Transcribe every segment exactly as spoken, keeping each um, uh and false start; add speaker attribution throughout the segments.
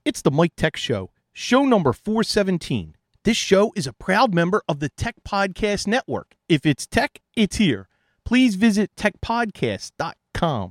Speaker 1: It's the Mike Tech Show, show number four seventeen. This show is a proud member of the Tech Podcast Network. If it's tech, it's here. Please visit tech podcast dot com.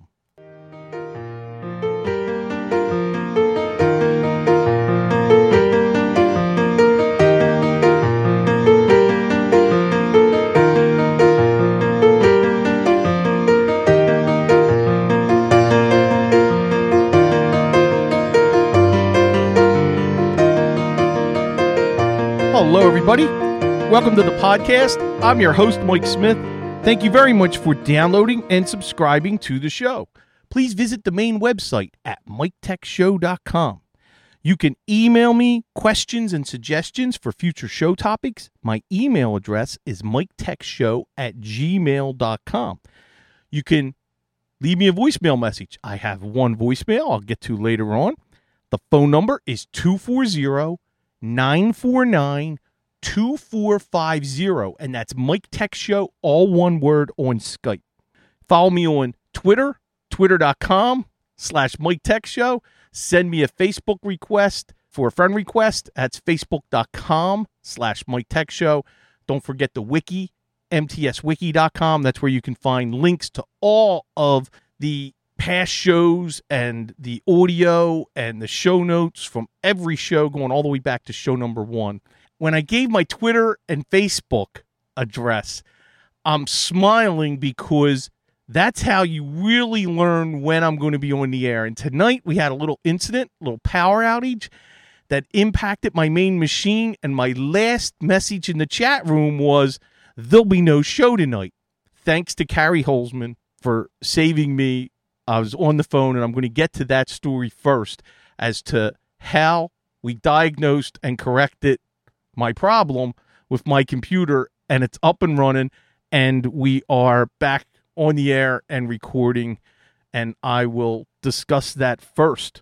Speaker 1: Hello, everybody. Welcome to the podcast. I'm your host, Mike Smith. Thank you very much for downloading and subscribing to the show. Please visit the main website at mike tech show dot com. You can email me questions and suggestions for future show topics. My email address is mike tech show at gmail dot com. You can leave me a voicemail message. I have one voicemail I'll get to later on. The phone number is two four zero, nine four nine, two four five zero, and that's Mike Tech Show, all one word, on Skype. Follow me on Twitter, twitter.com slash Mike Tech Show. Send me a Facebook request for a friend request. That's facebook.com slash Mike Tech Show. Don't forget the wiki, m t s wiki dot com. That's where you can find links to all of the past shows and the audio and the show notes from every show going all the way back to show number one. When I gave my Twitter and Facebook address, I'm smiling because that's how you really learn when I'm going to be on the air. And tonight we had a little incident, a little power outage that impacted my main machine. And my last message in the chat room was, there'll be no show tonight. Thanks to Carrie Holzman for saving me. I was on the phone, and I'm going to get to that story first as to how we diagnosed and corrected my problem with my computer, and it's up and running, and we are back on the air and recording, and I will discuss that first.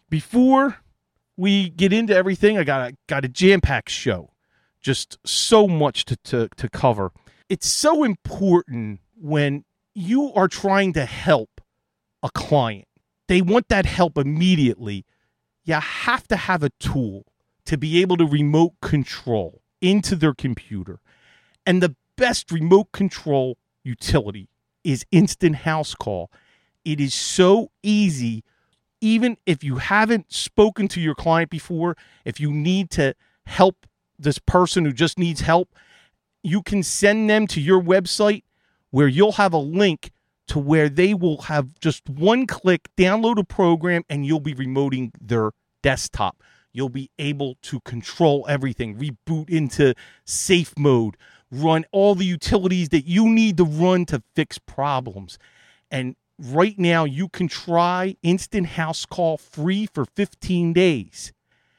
Speaker 1: Before we get into everything, I got a, got a jam-packed show, just so much to, to, to cover. It's so important when you are trying to help a client. They want that help immediately. You have to have a tool to be able to remote control into their computer. And the best remote control utility is Instant House Call. It is so easy. Even if you haven't spoken to your client before, if you need to help this person who just needs help, you can send them to your website where you'll have a link to where they will have just one click, download a program, and you'll be remoting their desktop. You'll be able to control everything, reboot into safe mode, run all the utilities that you need to run to fix problems. And right now, you can try Instant House Call free for fifteen days.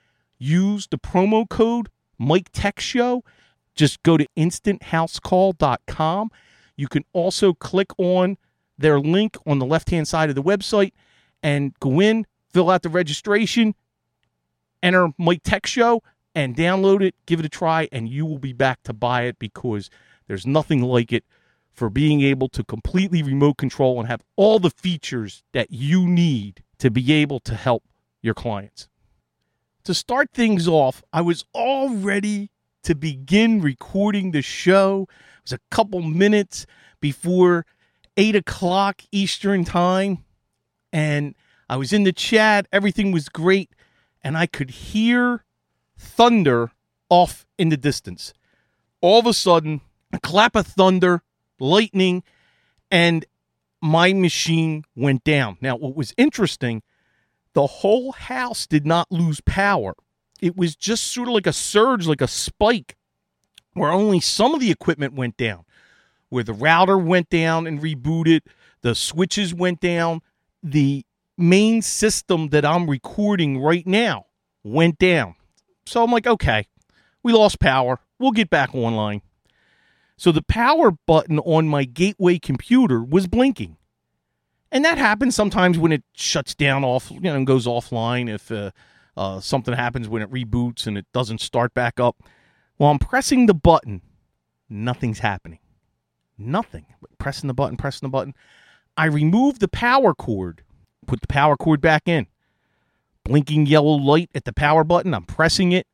Speaker 1: Use the promo code Mike Tech Show. Just go to instant house call dot com. You can also click on their link on the left-hand side of the website and go in, fill out the registration, enter Mike Tech Show, and download it, give it a try, and you will be back to buy it because there's nothing like it for being able to completely remote control and have all the features that you need to be able to help your clients. To start things off, I was all ready to begin recording the show. It was a couple minutes before eight o'clock Eastern time, and I was in the chat. Everything was great, and I could hear thunder off in the distance. All of a sudden, a clap of thunder, lightning, and my machine went down. Now, what was interesting, the whole house did not lose power. It was just sort of like a surge, like a spike, where only some of the equipment went down. Where the router went down and rebooted, the switches went down, the main system that I'm recording right now went down. So I'm like, okay, we lost power. We'll get back online. So the power button on my gateway computer was blinking. And that happens sometimes when it shuts down off, you know, and goes offline if uh, uh, something happens when it reboots and it doesn't start back up. Well, I'm pressing the button. Nothing's happening. Nothing. Pressing the button, pressing the button. I removed the power cord, put the power cord back in. blinking yellow light at the power button. I'm pressing it.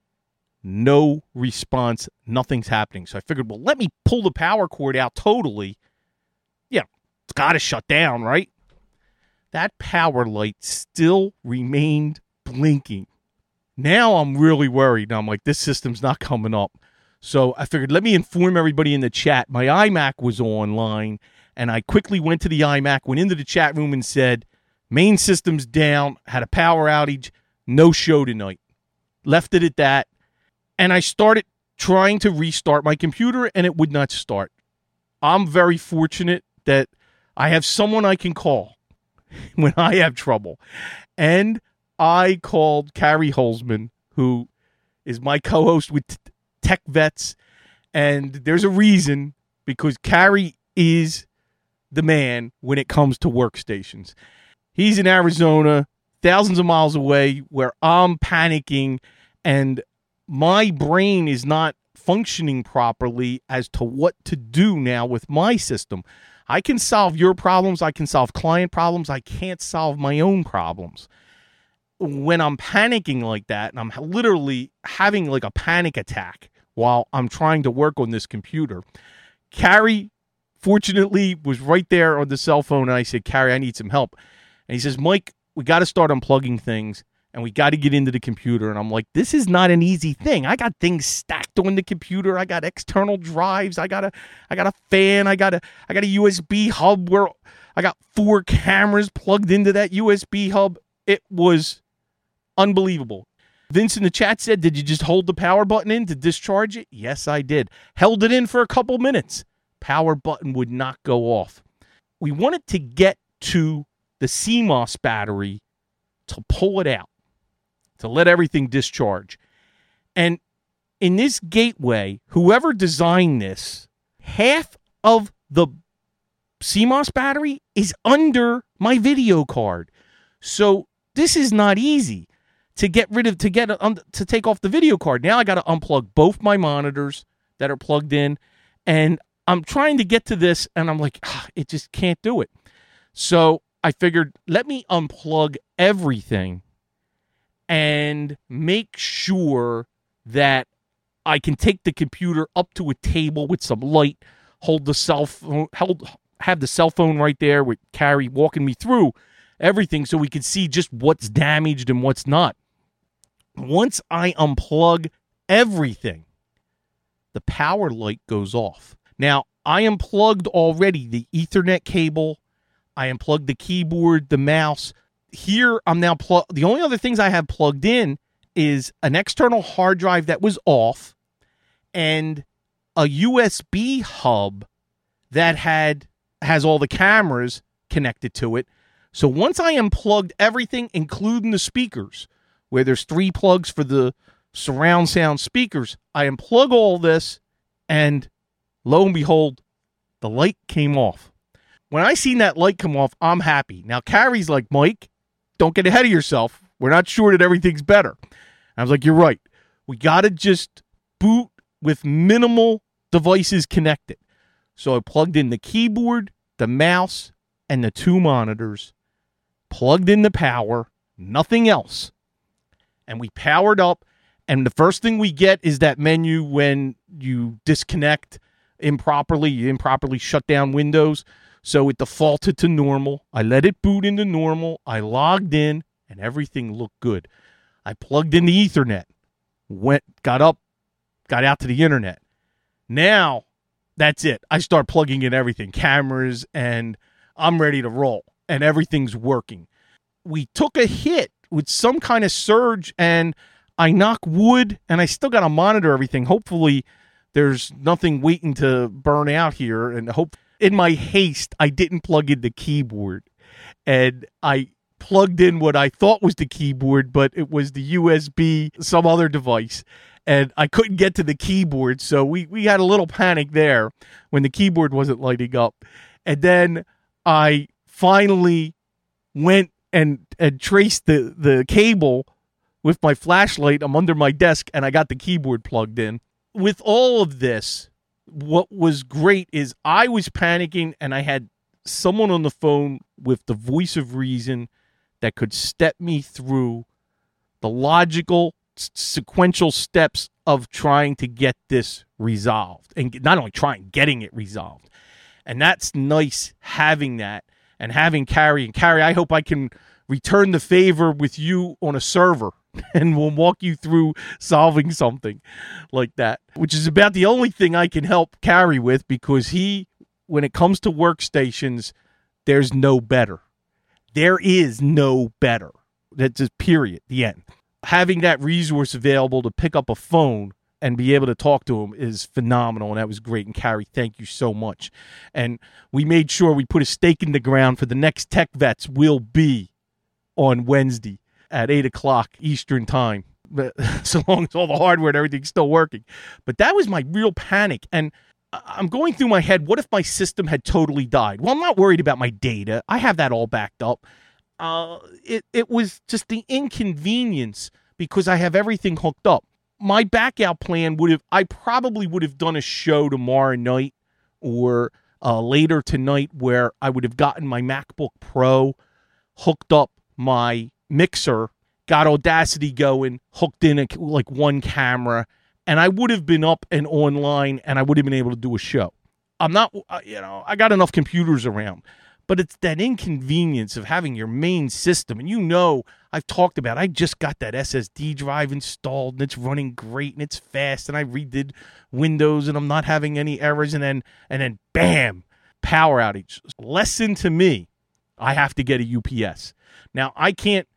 Speaker 1: No response. Nothing's happening. So I figured, well, let me pull the power cord out totally. Yeah, it's got to shut down, right? That power light still remained blinking. Now I'm really worried. Now I'm like, this system's not coming up. So I figured, let me inform everybody in the chat. My iMac was online, and I quickly went to the iMac, went into the chat room and said, main system's down, had a power outage, no show tonight. Left it at that, and I started trying to restart my computer, and it would not start. I'm very fortunate that I have someone I can call when I have trouble. And I called Carrie Holzman, who is my co-host with Tech Vets, and there's a reason, because Carrie is the man when it comes to workstations. He's in Arizona, thousands of miles away, where I'm panicking, and my brain is not functioning properly as to what to do now with my system. I can solve your problems. I can solve client problems. I can't solve my own problems. When I'm panicking like that, and I'm literally having like a panic attack while I'm trying to work on this computer, Carrie, fortunately, was right there on the cell phone, and I said, Carrie, I need some help. And he says, Mike, we got to start unplugging things, and we got to get into the computer. And I'm like, this is not an easy thing. I got things stacked on the computer. I got external drives. I got a, I got a fan. I got a, I got a U S B hub where I got four cameras plugged into that U S B hub. It was unbelievable. Vince in the chat said, did you just hold the power button in to discharge it? Yes, I did. Held it in for a couple minutes. Power button would not go off. We wanted to get to the C MOS battery to pull it out, to let everything discharge. And in this gateway, whoever designed this, half of the C MOS battery is under my video card. So this is not easy to get rid of, to get um, to take off the video card. Now I got to unplug both my monitors that are plugged in, and I'm trying to get to this, and I'm like, ah, it just can't do it. So I figured, let me unplug everything and make sure that I can take the computer up to a table with some light, hold the cell phone, hold, have the cell phone right there with Carrie walking me through everything so we can see just what's damaged and what's not. Once I unplug everything, the power light goes off. Now, I unplugged already the Ethernet cable. I unplugged the keyboard, the mouse. Here, I'm now plugged. The only other things I have plugged in is an external hard drive that was off and a U S B hub that had has all the cameras connected to it. So once I unplugged everything, including the speakers, where there's three plugs for the surround sound speakers, I unplug all this, and lo and behold, the light came off. When I seen that light come off, I'm happy. Now, Carrie's like, Mike, don't get ahead of yourself. We're not sure that everything's better. I was like, you're right. We got to just boot with minimal devices connected. So I plugged in the keyboard, the mouse, and the two monitors, plugged in the power, nothing else. And we powered up, and the first thing we get is that menu when you disconnect improperly, you improperly shut down Windows. So it defaulted to normal. I let it boot into normal. I logged in, and everything looked good. I plugged in the Ethernet, went, got up, got out to the internet. Now, that's it. I start plugging in everything, cameras, and I'm ready to roll, and everything's working. We took a hit with some kind of surge, and I knock wood, and I still got to monitor everything. Hopefully, there's nothing waiting to burn out here, and hope in my haste, I didn't plug in the keyboard, and I plugged in what I thought was the keyboard, but it was the U S B, some other device, and I couldn't get to the keyboard, so we, we had a little panic there when the keyboard wasn't lighting up. And then I finally went and, and traced the, the cable with my flashlight. I'm under my desk, and I got the keyboard plugged in. With all of this, what was great is I was panicking, and I had someone on the phone with the voice of reason that could step me through the logical s- sequential steps of trying to get this resolved, and not only trying, getting it resolved. And that's nice having that and having Carrie. And Carrie, I hope I can return the favor with you on a server and we'll walk you through solving something like that, which is about the only thing I can help Carrie with, because he, when it comes to workstations, there's no better. There is no better. That's just period, the end. Having that resource available to pick up a phone and be able to talk to him is phenomenal, and that was great. And Carrie, thank you so much. And we made sure we put a stake in the ground for the next Tech Vets will be on Wednesday at eight o'clock Eastern time, so long as all the hardware and everything's still working. But that was my real panic. And I'm going through my head, what if my system had totally died? Well, I'm not worried about my data. I have that all backed up. Uh, it, it was just the inconvenience because I have everything hooked up. My backout plan would have, I probably would have done a show tomorrow night or uh, later tonight where I would have gotten my MacBook Pro, hooked up my mixer, got Audacity going, hooked in a, like one camera, and I would have been up and online and I would have been able to do a show. I'm not, uh, you know, I got enough computers around, but it's that inconvenience of having your main system. And you know, I've talked about, I just got that S S D drive installed and it's running great and it's fast and I redid Windows and I'm not having any errors, and then, and then bam, power outage. Lesson to me, I have to get a U P S. Now, I can't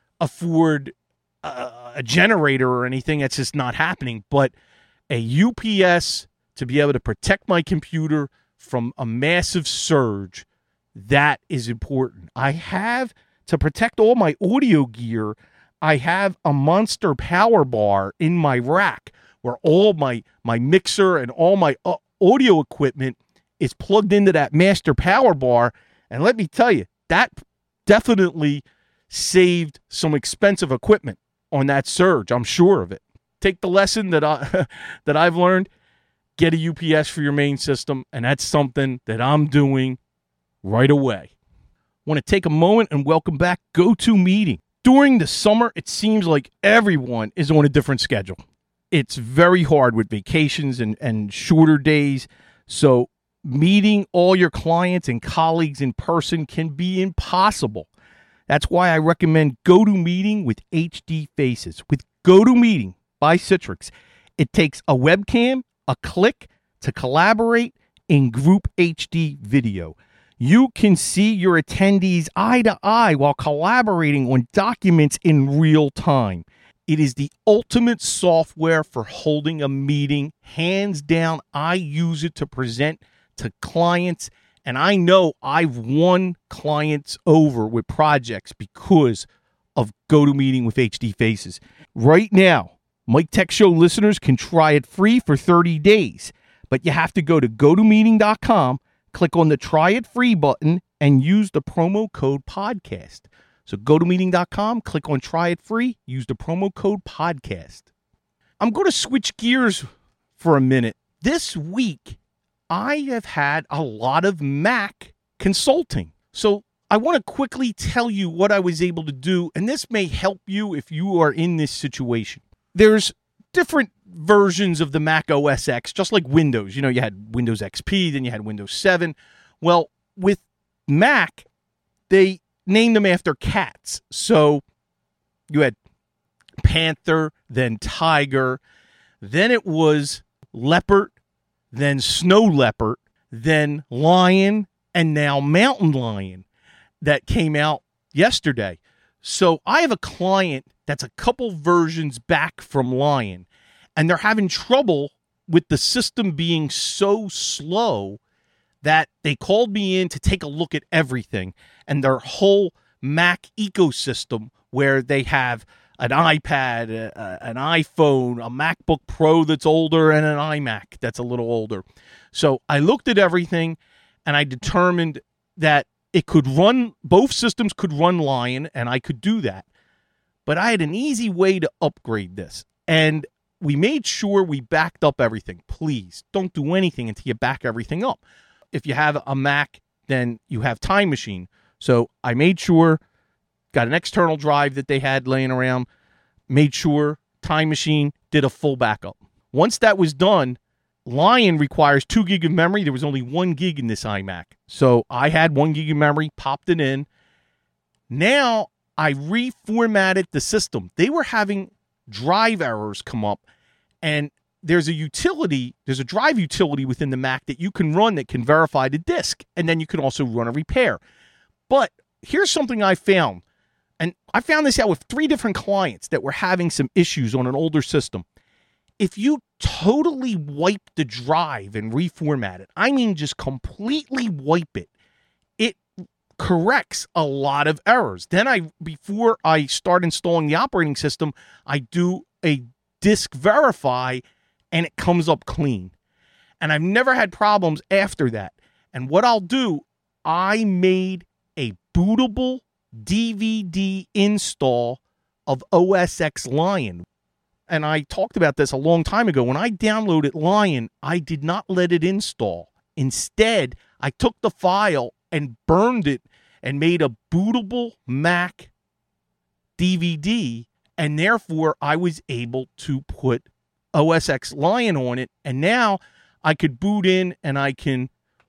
Speaker 1: afford a, a generator or anything. That's just not happening. But a U P S to be able to protect my computer from a massive surge, that is important. I have, to protect all my audio gear, I have a monster power bar in my rack where all my, my mixer and all my uh, audio equipment is plugged into that master power bar. And let me tell you, that definitely saved some expensive equipment on that surge. I'm sure of it. Take the lesson that I that I've learned. Get a U P S for your main system, and that's something that I'm doing right away. Want to take a moment and welcome back GoToMeeting. During the summer, it seems like everyone is on a different schedule. It's very hard with vacations and, and shorter days, so meeting all your clients and colleagues in person can be impossible. That's why I recommend GoToMeeting with H D Faces. With GoToMeeting by Citrix, it takes a webcam, a click to collaborate in group H D video. You can see your attendees eye to eye while collaborating on documents in real time. It is the ultimate software for holding a meeting. Hands down, I use it to present to clients. And I know I've won clients over with projects because of GoToMeeting with H D Faces. Right now, Mike Tech Show listeners can try it free for thirty days. But you have to go to go to meeting dot com, click on the Try It Free button, and use the promo code podcast. So go to meeting dot com, click on Try It Free, use the promo code podcast. I'm going to switch gears for a minute. This week, I have had a lot of Mac consulting. So I want to quickly tell you what I was able to do, and this may help you if you are in this situation. There's different versions of the Mac O S X, just like Windows. You know, you had Windows X P, then you had Windows seven. Well, with Mac, they named them after cats. So you had Panther, then Tiger, then it was Leopard, then Snow Leopard, then Lion, and now Mountain Lion that came out yesterday. So I have a client that's a couple versions back from Lion, and they're having trouble with the system being so slow that they called me in to take a look at everything and their whole Mac ecosystem, where they have an iPad, a, an iPhone, a MacBook Pro that's older, and an iMac that's a little older. So I looked at everything, and I determined that it could run, both systems could run Lion, and I could do that. But I had an easy way to upgrade this, and we made sure we backed up everything. Please don't do anything until you back everything up. If you have a Mac, then you have Time Machine. So I made sure, got an external drive that they had laying around, made sure Time Machine did a full backup. Once that was done, Lion requires two gig of memory. There was only one gig in this iMac. So I had one gig of memory, popped it in. Now I reformatted the system. They were having drive errors come up, and there's a utility, there's a drive utility within the Mac that you can run that can verify the disk, and then you can also run a repair. But here's something I found, and I found this out with three different clients that were having some issues on an older system. If you totally wipe the drive and reformat it, I mean just completely wipe it, it corrects a lot of errors. Then I, before I start installing the operating system, I do a disk verify, and it comes up clean. And I've never had problems after that. And what I'll do, I made a bootable D V D install of O S X Lion. And I talked about this a long time ago. When I downloaded Lion, I did not let it install. Instead, I took the file and burned it and made a bootable Mac D V D, and therefore I was able to put O S X Lion on it, and now I could boot in and I can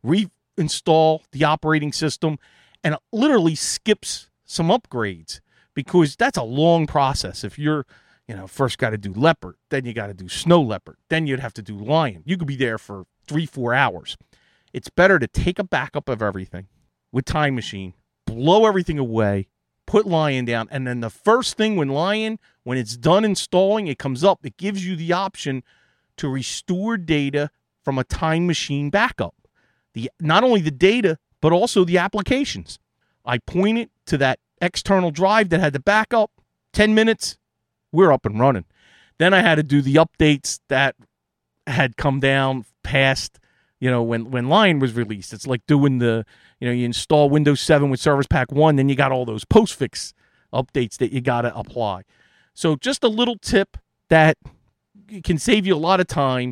Speaker 1: reinstall the operating system, and it literally skips some upgrades because that's a long process. If you're, you know, first got to do Leopard, then you got to do Snow Leopard, then you'd have to do Lion. You could be there for three, four hours. It's better to take a backup of everything with Time Machine, blow everything away, put Lion down, and then the first thing when Lion, when it's done installing, it comes up, it gives you the option to restore data from a Time Machine backup. The not only the data, but also the applications. I point it to that external drive that had the backup, ten minutes, we're up and running. Then I had to do the updates that had come down past, you know, when, when Lion was released. It's like doing the, you know, you install Windows seven with Service Pack one, then you got all those postfix updates that you got to apply. So just a little tip that can save you a lot of time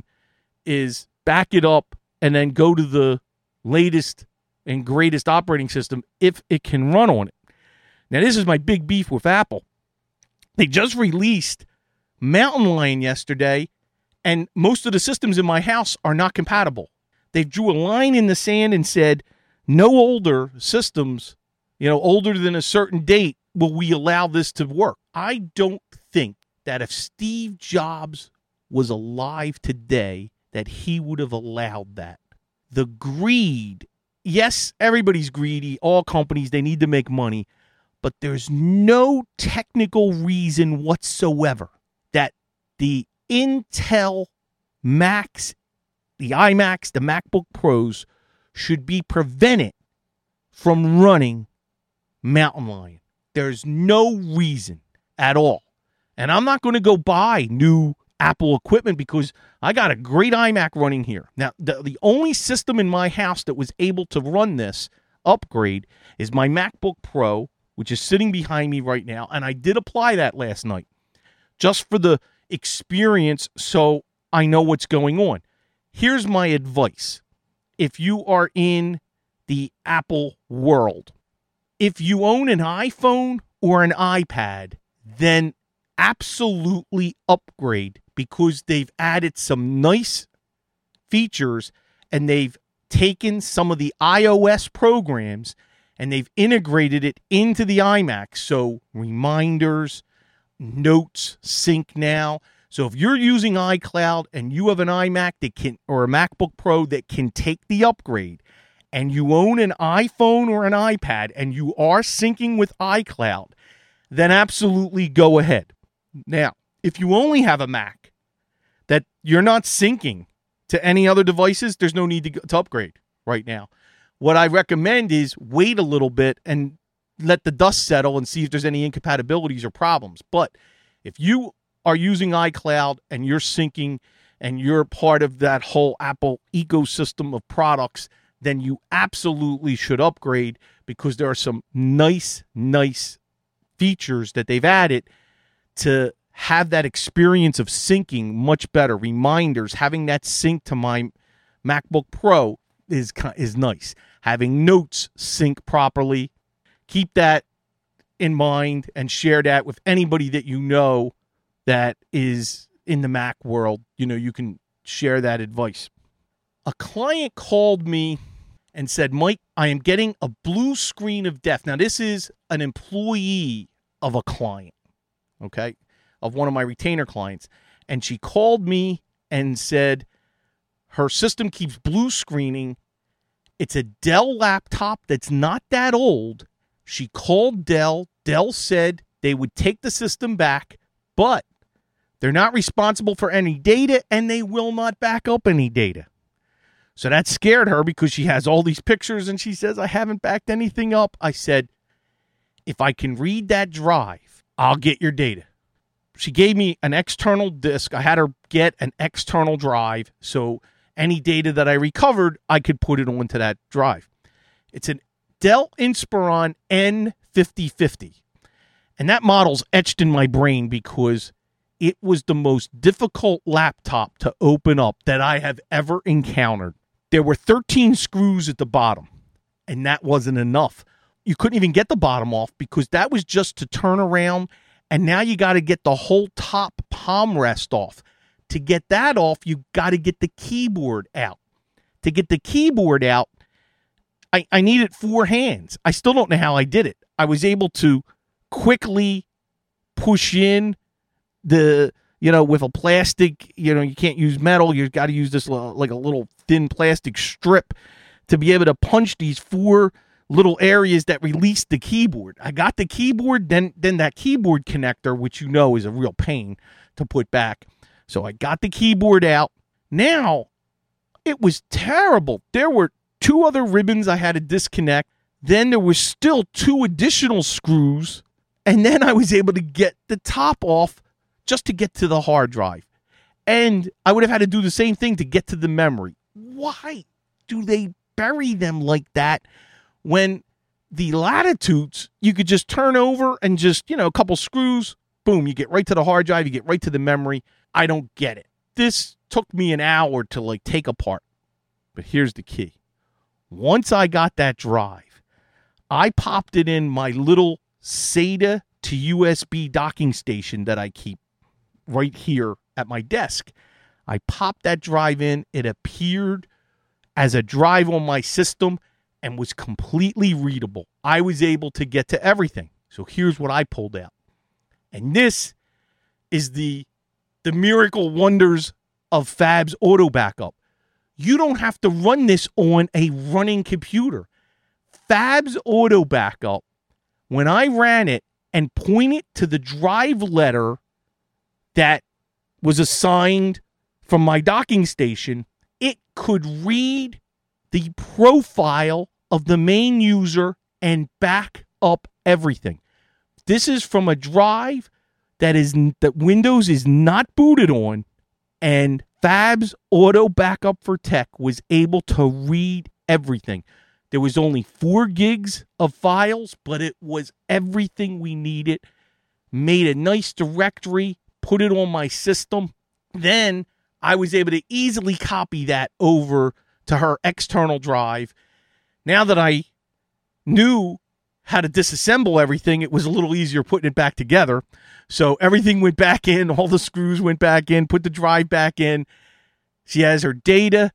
Speaker 1: is back it up and then go to the latest and greatest operating system if it can run on it. Now, this is my big beef with Apple. They just released Mountain Lion yesterday, and most of the systems in my house are not compatible. They drew a line in the sand and said, no older systems, you know, older than a certain date, will we allow this to work. I don't think that if Steve Jobs was alive today, that he would have allowed that. The greed, yes, everybody's greedy. All companies, they need to make money. But there's no technical reason whatsoever that the Intel Macs, the iMacs, the MacBook Pros should be prevented from running Mountain Lion. There's no reason at all. And I'm not going to go buy new Apple equipment because I got a great iMac running here. Now, the, the only system in my house that was able to run this upgrade is my MacBook Pro, which is sitting behind me right now, and I did apply that last night just for the experience so I know what's going on. Here's my advice. If you are in the Apple world, if you own an iPhone or an iPad, then absolutely upgrade because they've added some nice features and they've taken some of the iOS programs and they've integrated it into the iMac. So reminders, notes, sync now. So if you're using iCloud and you have an iMac that can, or a MacBook Pro that can take the upgrade, and you own an iPhone or an iPad and you are syncing with iCloud, then absolutely go ahead. Now, if you only have a Mac that you're not syncing to any other devices, there's no need to, to upgrade right now. What I recommend is wait a little bit and let the dust settle and see if there's any incompatibilities or problems. But if you are using iCloud and you're syncing and you're part of that whole Apple ecosystem of products, then you absolutely should upgrade because there are some nice, nice features that they've added to have that experience of syncing much better. Reminders, having that sync to my MacBook Pro is is nice. Having notes sync properly. Keep that in mind and share that with anybody that you know that is in the Mac world, you know, you can share that advice. A client called me and said, Mike, I am getting a blue screen of death. Now, this is an employee of a client, okay, of one of my retainer clients. And she called me and said her system keeps blue screening. It's a Dell laptop that's not that old. She called Dell. Dell said they would take the system back, but they're not responsible for any data, and they will not back up any data. So that scared her because she has all these pictures, and she says, I haven't backed anything up. I said, if I can read that drive, I'll get your data. She gave me an external disk. I had her get an external drive, so any data that I recovered, I could put it onto that drive. It's an Dell Inspiron N fifty fifty, and that model's etched in my brain because it was the most difficult laptop to open up that I have ever encountered. There were thirteen screws at the bottom, and that wasn't enough. You couldn't even get the bottom off because that was just to turn around, and now you got to get the whole top palm rest off. To get that off, you got to get the keyboard out. To get the keyboard out, I, I needed four hands. I still don't know how I did it. I was able to quickly push in the, you know, with a plastic, you know, you can't use metal. You've got to use this like a little thin plastic strip to be able to punch these four little areas that release the keyboard. I got the keyboard, then then that keyboard connector, which you know is a real pain to put back. So I got the keyboard out. Now, it was terrible. There were two other ribbons I had to disconnect. Then there was still two additional screws. And then I was able to get the top off just to get to the hard drive. And I would have had to do the same thing to get to the memory. Why do they bury them like that when the Latitudes, you could just turn over and just, you know, a couple screws, boom, you get right to the hard drive, you get right to the memory. I don't get it. This took me an hour to like take apart. But here's the key. Once I got that drive, I popped it in my little SATA to U S B docking station that I keep right here at my desk. I popped that drive in. It appeared as a drive on my system and was completely readable. I was able to get to everything. So here's what I pulled out. And this is the the miracle wonders of Fab's Auto Backup. You don't have to run this on a running computer. Fab's Auto Backup, when I ran it and pointed to the drive letter that was assigned from my docking station, it could read the profile of the main user and back up everything. This is from a drive that is that Windows is not booted on, and Fab's Auto Backup for Tech was able to read everything. There was only four gigs of files, but it was everything we needed. Made a nice directory, put it on my system. Then I was able to easily copy that over to her external drive. Now that I knew how to disassemble everything, it was a little easier putting it back together. So everything went back in, all the screws went back in, put the drive back in. She has her data,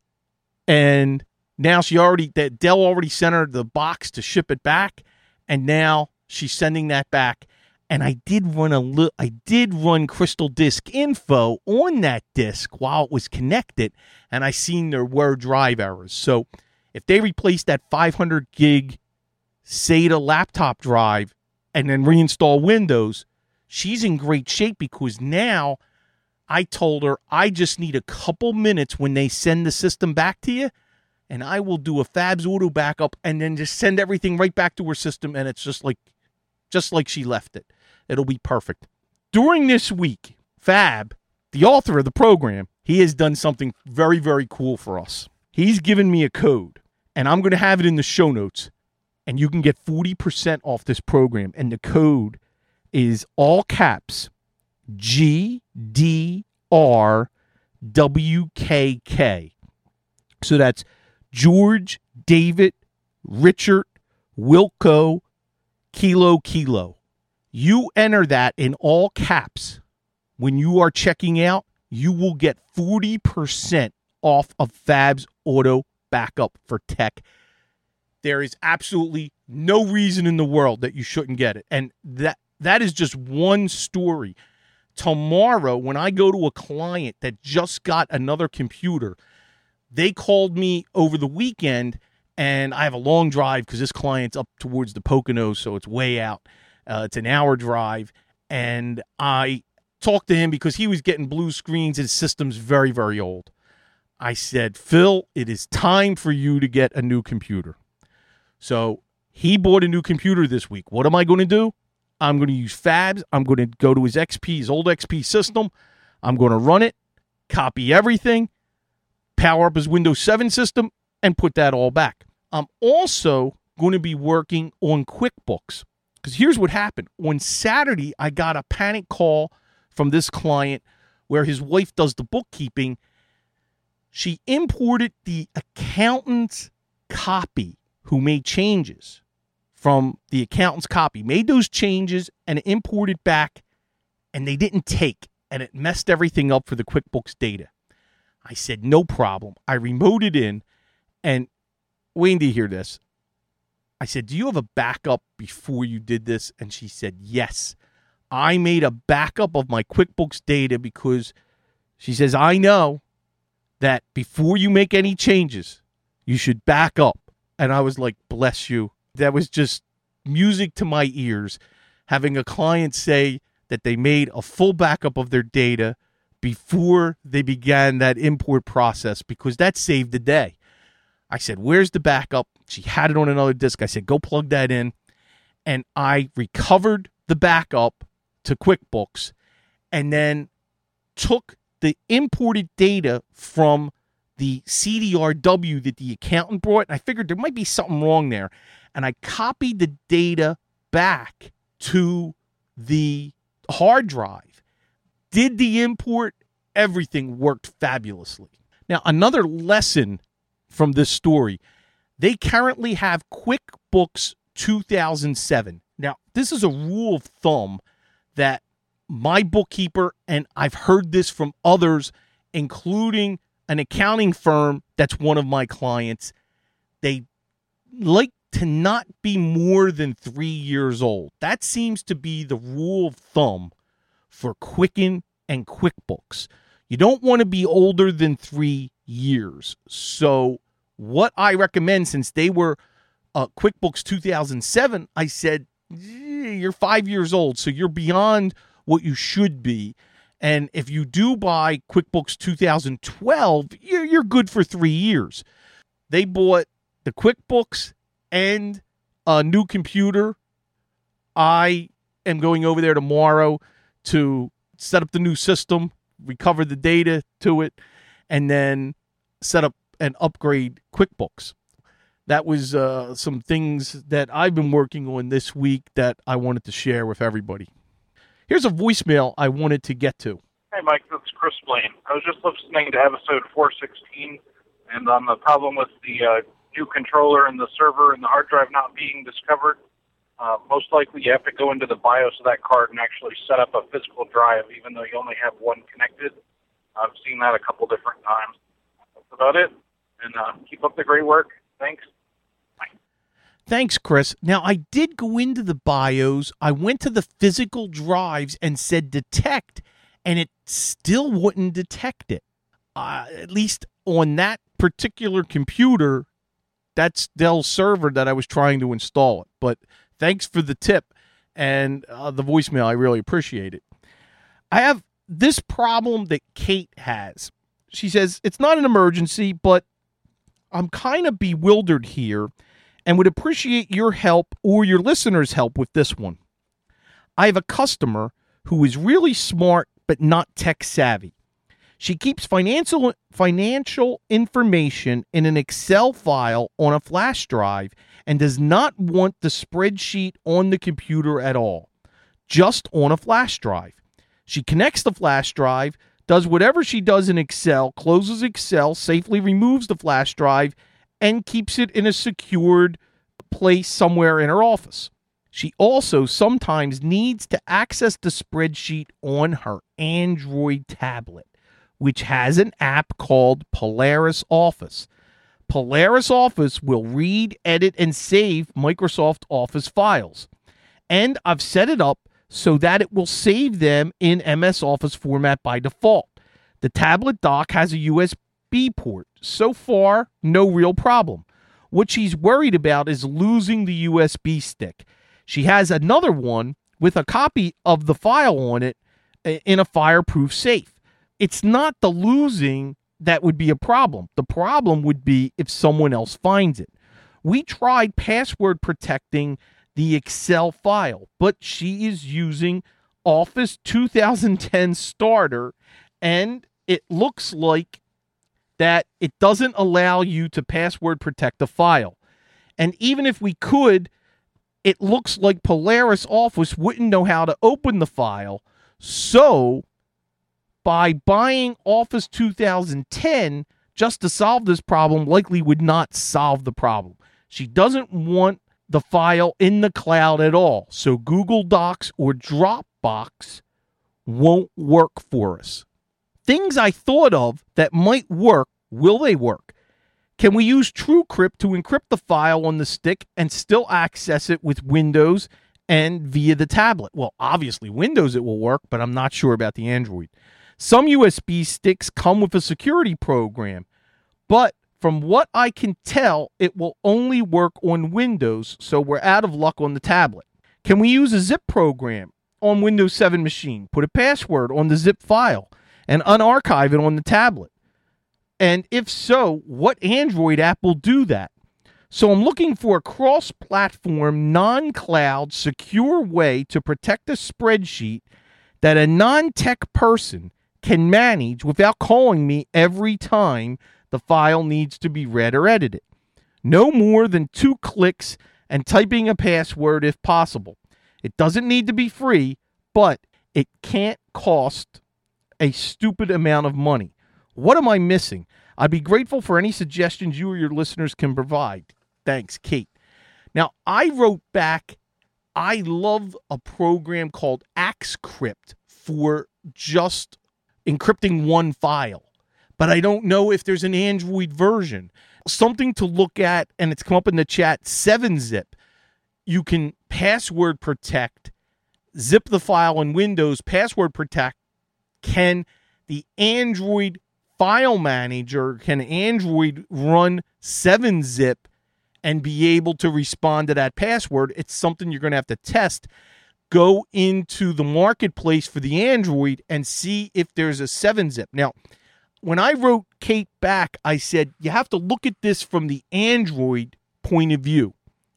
Speaker 1: and now she already, that Dell already sent her the box to ship it back, and now she's sending that back. And I did run a little, I did run Crystal Disk Info on that disk while it was connected, and I seen there were drive errors. So if they replace that five hundred gig SATA laptop drive and then reinstall Windows, she's in great shape because now I told her I just need a couple minutes when they send the system back to you, and I will do a Fab's Auto Backup and then just send everything right back to her system, and it's just like just like she left it. It'll be perfect. During this week, Fab, the author of the program, he has done something very, very cool for us. He's given me a code, and I'm going to have it in the show notes, and you can get forty percent off this program, and the code is all caps G D R W K K. So that's George, David, Richard, Wilco, Kilo, Kilo. You enter that in all caps when you are checking out, you will get forty percent off of Fabs Auto Backup for Tech. There is absolutely no reason in the world that you shouldn't get it. And that that is just one story. Tomorrow, when I go to a client that just got another computer, they called me over the weekend, and I have a long drive because this client's up towards the Poconos, so it's way out. Uh, it's an hour drive. And I talked to him because he was getting blue screens. His system's very, very old. I said, Phil, it is time for you to get a new computer. So he bought a new computer this week. What am I going to do? I'm going to use Fabs. I'm going to go to his X P, his old X P system. I'm going to run it, copy everything, power up his Windows seven system, and put that all back. I'm also going to be working on QuickBooks. Because here's what happened. On Saturday, I got a panic call from this client where his wife does the bookkeeping. She imported the accountant's copy who made changes from the accountant's copy, made those changes and imported back, and they didn't take, and it messed everything up for the QuickBooks data. I said, no problem. I remoted in, and waiting to hear this. I said, do you have a backup before you did this? And she said, yes. I made a backup of my QuickBooks data because she says, I know that before you make any changes, you should back up. And I was like, bless you. That was just music to my ears, having a client say that they made a full backup of their data before they began that import process, because that saved the day. I said, where's the backup? She had it on another disk. I said, go plug that in. And I recovered the backup to QuickBooks and then took the imported data from the C D R W that the accountant brought. And I figured there might be something wrong there. And I copied the data back to the hard drive, did the import, everything worked fabulously. Now, another lesson from this story, they currently have QuickBooks two thousand seven. Now, this is a rule of thumb that my bookkeeper, and I've heard this from others, including an accounting firm that's one of my clients, they like to not be more than three years old. That seems to be the rule of thumb for Quicken and QuickBooks. You don't want to be older than three years. So what I recommend, since they were uh, QuickBooks two thousand seven, I said, you're five years old, so you're beyond what you should be. And if you do buy QuickBooks two thousand twelve, you're, you're good for three years. They bought the QuickBooks and a new computer. I am going over there tomorrow to set up the new system, recover the data to it, and then set up and upgrade QuickBooks. That was uh, some things that I've been working on this week that I wanted to share with everybody. Here's a voicemail I wanted to get to.
Speaker 2: Hey, Mike, this is Chris Blaine. I was just listening to episode four sixteen, and on the problem with the uh, new controller and the server and the hard drive not being discovered. Uh, most likely you have to go into the BIOS of that card and actually set up a physical drive, even though you only have one connected. I've seen that a couple different times. That's about it. And uh, keep up the great work. Thanks. Bye.
Speaker 1: Thanks, Chris. Now, I did go into the BIOS. I went to the physical drives and said detect, and it still wouldn't detect it. Uh, at least on that particular computer, that's Dell's server that I was trying to install it. But thanks for the tip and uh, the voicemail. I really appreciate it. I have this problem that Kate has. She says, it's not an emergency, but I'm kind of bewildered here and would appreciate your help or your listeners' help with this one. I have a customer who is really smart but not tech savvy. She keeps financial financial information in an Excel file on a flash drive and does not want the spreadsheet on the computer at all, just on a flash drive. She connects the flash drive, does whatever she does in Excel, closes Excel, safely removes the flash drive, and keeps it in a secured place somewhere in her office. She also sometimes needs to access the spreadsheet on her Android tablet, which has an app called Polaris Office. Polaris Office will read, edit, and save Microsoft Office files. And I've set it up so that it will save them in M S Office format by default. The tablet dock has a U S B port. So far, no real problem. What she's worried about is losing the U S B stick. She has another one with a copy of the file on it in a fireproof safe. It's not the losing that would be a problem. The problem would be if someone else finds it. We tried password protecting the Excel file, but she is using Office two thousand ten Starter, and it looks like that it doesn't allow you to password protect the file. And even if we could, it looks like Polaris Office wouldn't know how to open the file. So by buying Office two thousand ten just to solve this problem likely would not solve the problem. She doesn't want the file in the cloud at all. So Google Docs or Dropbox won't work for us. Things I thought of that might work, will they work? Can we use TrueCrypt to encrypt the file on the stick and still access it with Windows and via the tablet? Well, obviously Windows it will work, but I'm not sure about the Android. Some U S B sticks come with a security program, but from what I can tell, it will only work on Windows, so we're out of luck on the tablet. Can we use a zip program on Windows seven machine? Put a password on the zip file and unarchive it on the tablet? And if so, what Android app will do that? So I'm looking for a cross-platform, non-cloud, secure way to protect a spreadsheet that a non-tech person can manage without calling me every time the file needs to be read or edited. No more than two clicks and typing a password if possible. It doesn't need to be free, but it can't cost a stupid amount of money. What am I missing? I'd be grateful for any suggestions you or your listeners can provide. Thanks, Kate. Now, I wrote back, I love a program called AxeCrypt for just encrypting one file, but I don't know if there's an Android version. Something to look at, and it's come up in the chat, seven zip. You can password protect, zip the file in Windows, password protect. Can the Android file manager, can Android run seven zip and be able to respond to that password? It's something you're going to have to test. Go into the marketplace for the Android and see if there's a seven zip. Now, when I wrote Kate back, I said, you have to look at this from the Android point of view.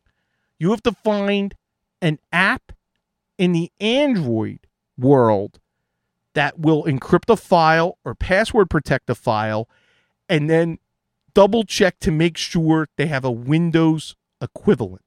Speaker 1: You have to find an app in the Android world that will encrypt a file or password protect a file, and then double check to make sure they have a Windows equivalent.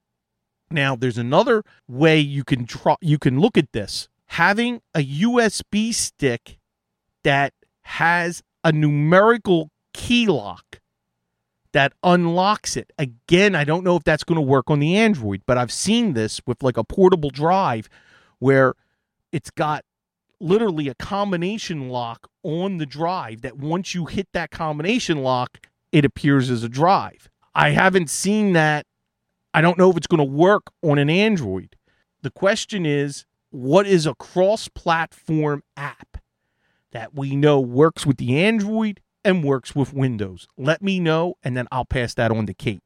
Speaker 1: Now, there's another way you can try, you can look at this. Having a U S B stick that has a numerical key lock that unlocks it. Again, I don't know if that's going to work on the Android, but I've seen this with like a portable drive where it's got literally a combination lock on the drive that once you hit that combination lock, it appears as a drive. I haven't seen that. I don't know if it's going to work on an Android. The question is, what is a cross-platform app that we know works with the Android and works with Windows? Let me know, and then I'll pass that on to Kate.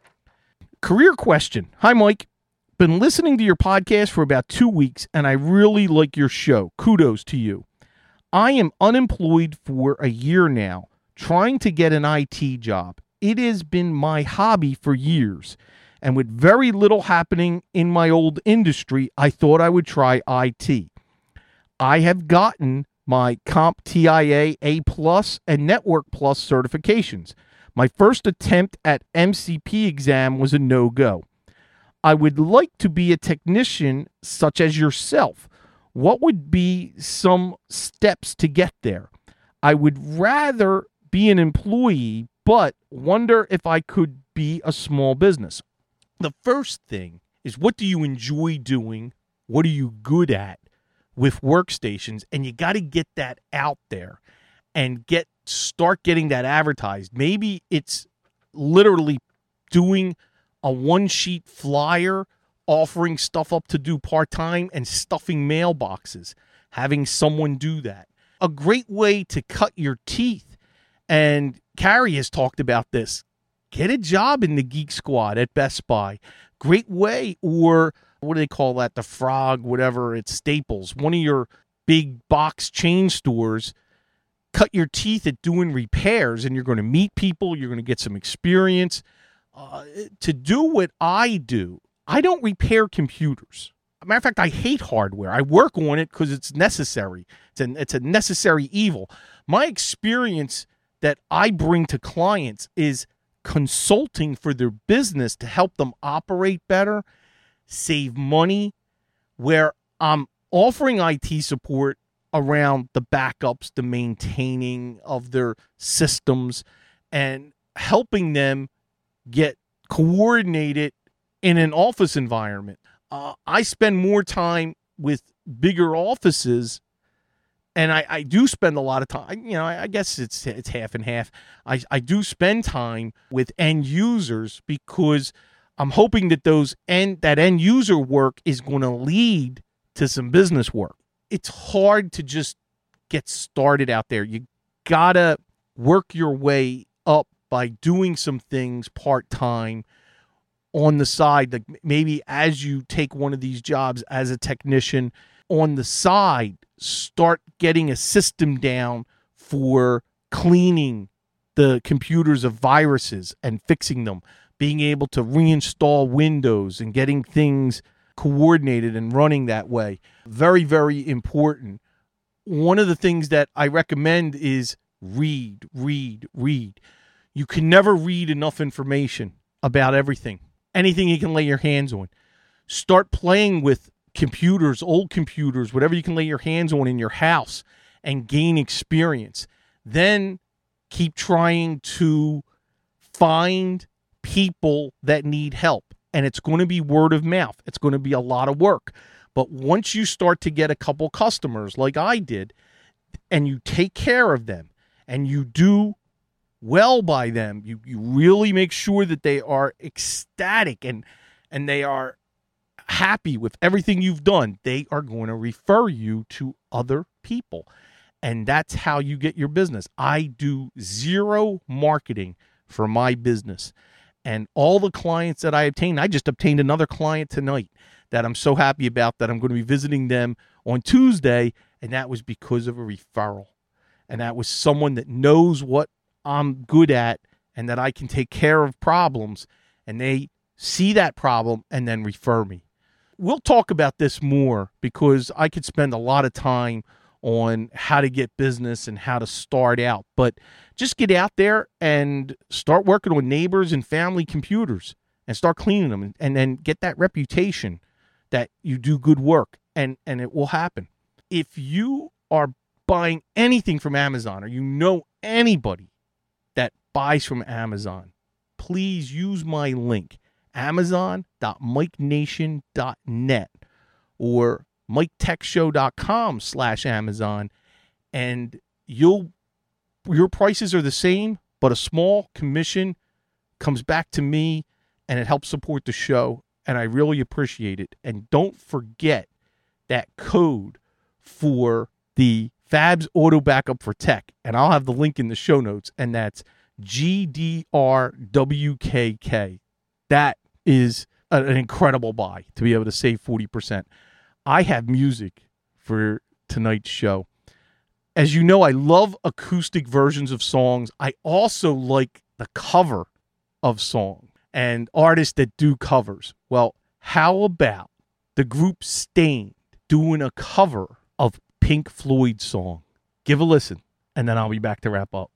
Speaker 1: Career question. Hi, Mike. Been listening to your podcast for about two weeks, and I really like your show. Kudos to you. I am unemployed for a year now, trying to get an I T job. It has been my hobby for years, and with very little happening in my old industry, I thought I would try I T. I have gotten my CompTIA A plus and Network Plus certifications. My first attempt at M C P exam was a no-go. I would like to be a technician such as yourself. What would be some steps to get there? I would rather be an employee, but wonder if I could be a small business. The first thing is what do you enjoy doing? What are you good at with workstations? And you got to get that out there and get start getting that advertised. Maybe it's literally doing a one-sheet flyer, offering stuff up to do part-time and stuffing mailboxes, having someone do that. A great way to cut your teeth, and Carrie has talked about this, get a job in the Geek Squad at Best Buy. Great way, or what do they call that? The Frog, whatever, it's Staples. One of your big box chain stores. Cut your teeth at doing repairs, and you're going to meet people. You're going to get some experience. Uh, to do what I do, I don't repair computers. As a matter of fact, I hate hardware. I work on it because it's necessary. It's a, it's a necessary evil. My experience that I bring to clients is consulting for their business to help them operate better, save money, where I'm offering I T support around the backups, the maintaining of their systems, and helping them get coordinated in an office environment. Uh, I spend more time with bigger offices, and I, I do spend a lot of time, you know, I, I guess it's it's half and half. I, I do spend time with end users because I'm hoping that those end, that end user work is going to lead to some business work. It's hard to just get started out there. You gotta work your way up by doing some things part-time on the side. Like maybe as you take one of these jobs as a technician on the side, start getting a system down for cleaning the computers of viruses and fixing them, being able to reinstall Windows and getting things coordinated and running that way. Very, very important. One of the things that I recommend is read, read, read. You can never read enough information about everything. Anything you can lay your hands on. Start playing with computers, old computers, whatever you can lay your hands on in your house and gain experience. Then keep trying to find people that need help. And it's going to be word of mouth. It's going to be a lot of work. But once you start to get a couple customers like I did, and you take care of them, and you do well by them, you, you really make sure that they are ecstatic and, and they are happy with everything you've done, they are going to refer you to other people. And that's how you get your business. I do zero marketing for my business. And all the clients that I obtained, I just obtained another client tonight that I'm so happy about that I'm going to be visiting them on Tuesday, and that was because of a referral. And that was someone that knows what I'm good at and that I can take care of problems, and they see that problem and then refer me. We'll talk about this more because I could spend a lot of time on how to get business and how to start out. But just get out there and start working on neighbors and family computers and start cleaning them and, and then get that reputation that you do good work, and, and it will happen. If you are buying anything from Amazon or you know anybody that buys from Amazon, please use my link, amazon dot mike nation dot net or mike tech show dot com slash Amazon, and you'll your prices are the same, but a small commission comes back to me and it helps support the show, and I really appreciate it. And don't forget that code for the Fabs Auto Backup for Tech, and I'll have the link in the show notes, and that's G D R W K K. That is an incredible buy to be able to save forty percent. I have music for tonight's show. As you know, I love acoustic versions of songs. I also like the cover of songs and artists that do covers. Well, how about the group Staind doing a cover of Pink Floyd's song? Give a listen, and then I'll be back to wrap up.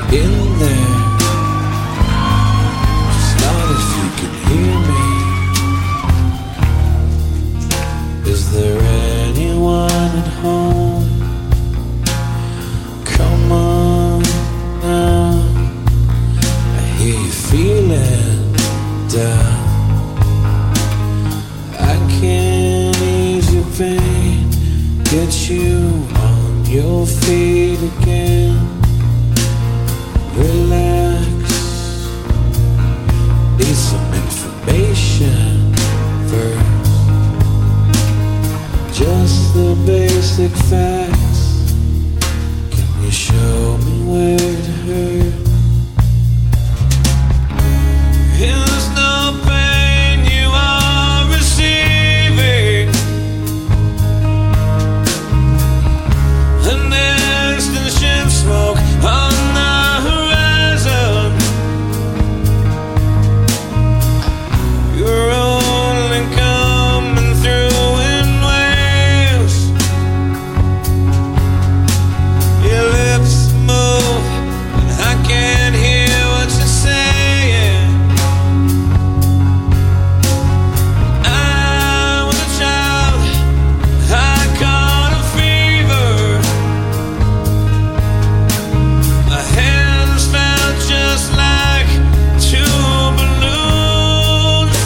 Speaker 3: in there. Just not if you can hear me. Is there anyone at home? Come on now. I hear you feeling down. I can ease your pain, get you on your feet again. Relax, need some information first. Just the basic facts. Can you show me where to hurt? There's no pain you are receiving. An instant ship smoke on the horizon. You're only coming through in waves. Your lips move, and I can't hear what you're saying. I was a child, I caught a fever. My hands felt just like two balloons.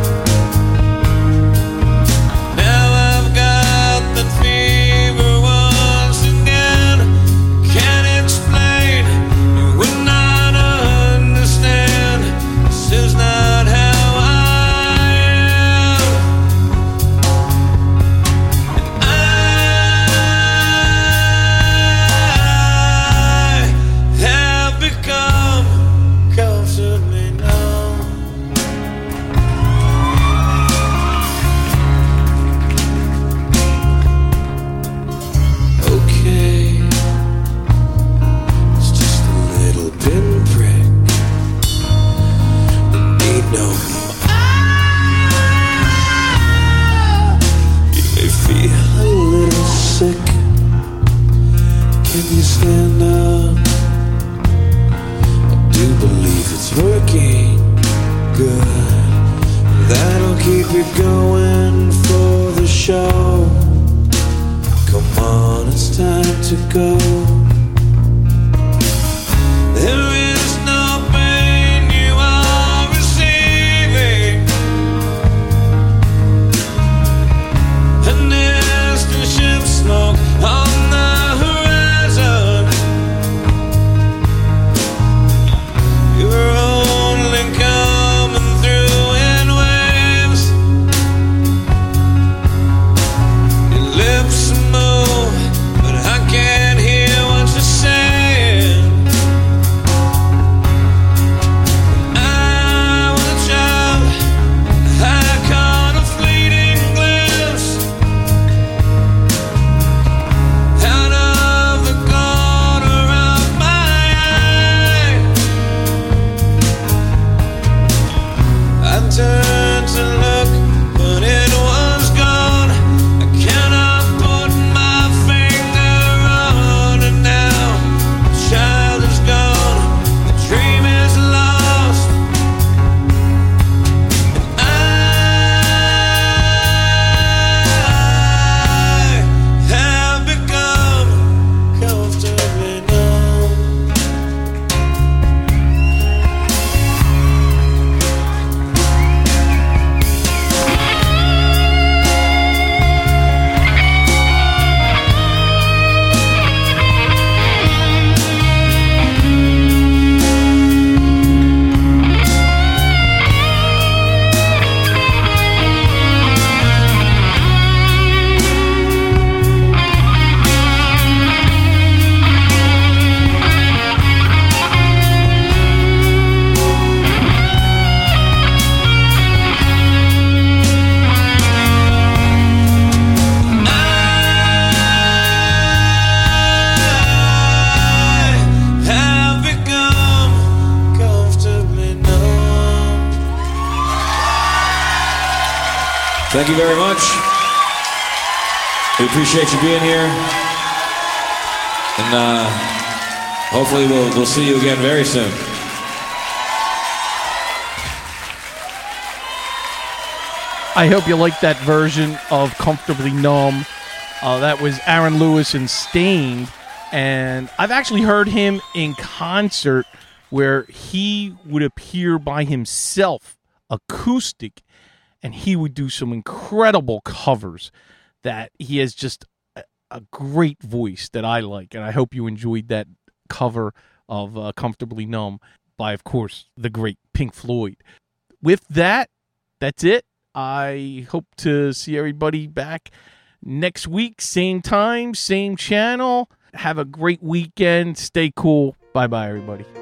Speaker 3: Now I've got that fever once again. Can't explain, you would not understand. This is not how I am. I have become comfortably numb. Okay, it's just a little pinprick. Need no more. You may feel a little sick. Can you stand up? I do believe it's working good. That'll keep you going for the show. Come on, it's time to go. There is no pain you are receiving. An instant ship smoke on the horizon. You're only coming through in waves. Your lips move, but I can't hear what you're saying. I was a child, I caught a fleeting glimpse out of the corner of my eye. I turned to look, but it was gone. I cannot put my finger on it now. The child is gone, the dream is lost. I have become comfortably numb. I have become comfortably numb. Thank you very much. We appreciate you being here. And uh, hopefully we'll we'll see you again very soon.
Speaker 1: I hope you like that version of Comfortably Numb. Uh, that was Aaron Lewis and Stained. And I've actually heard him in concert where he would appear by himself, acoustic, and he would do some incredible covers that he has just a, a great voice that I like. And I hope you enjoyed that cover of uh, Comfortably Numb by, of course, the great Pink Floyd. With that, that's it. I hope to see everybody back next week. Same time, same channel. Have a great weekend. Stay cool. Bye-bye, everybody.